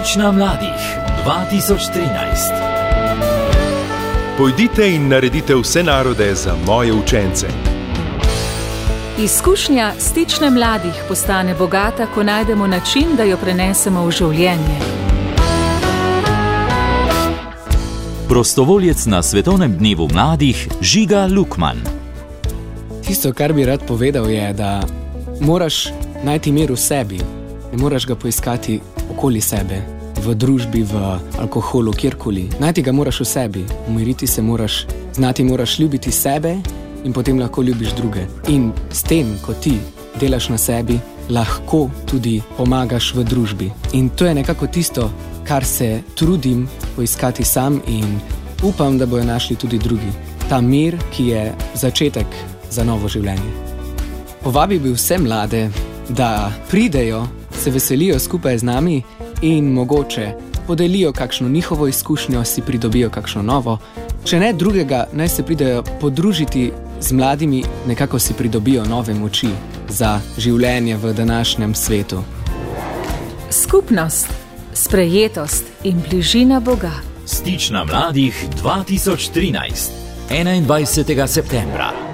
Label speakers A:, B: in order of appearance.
A: Stična mladih 2013.
B: Pojdite in naredite vse narode za moje učence.
C: Izkušnja Stične mladih postane bogata, ko najdemo način, da jo prenesemo v življenje.
A: Prostovoljec na Svetovnem dnevu mladih Žiga Lukman.
D: Tisto, kar bi rad povedal, je, da moraš najti mir v sebi. Ne moraš ga poiskati okoli sebe, v družbi, v alkoholu, kjerkoli. Najti ga moraš v sebi, umiriti se moraš, znati moraš ljubiti sebe in potem lahko ljubiš druge. In s tem, ko ti delaš na sebi, lahko tudi pomagaš v družbi. In to je nekako tisto, kar se trudim poiskati sam in upam, da bojo našli tudi drugi. Ta mir, ki je začetek za novo življenje. Povabil bi vse mlade, da pridejo, se veselijo skupaj z nami in mogoče podelijo kakšno njihovo izkušnjo, si pridobijo kakšno novo. Če ne drugega, naj se pridejo podružiti z mladimi, nekako si pridobijo nove moči za življenje v današnjem svetu.
C: Skupnost, sprejetost in bližina Boga.
A: Stična mladih 2013. 21. septembra.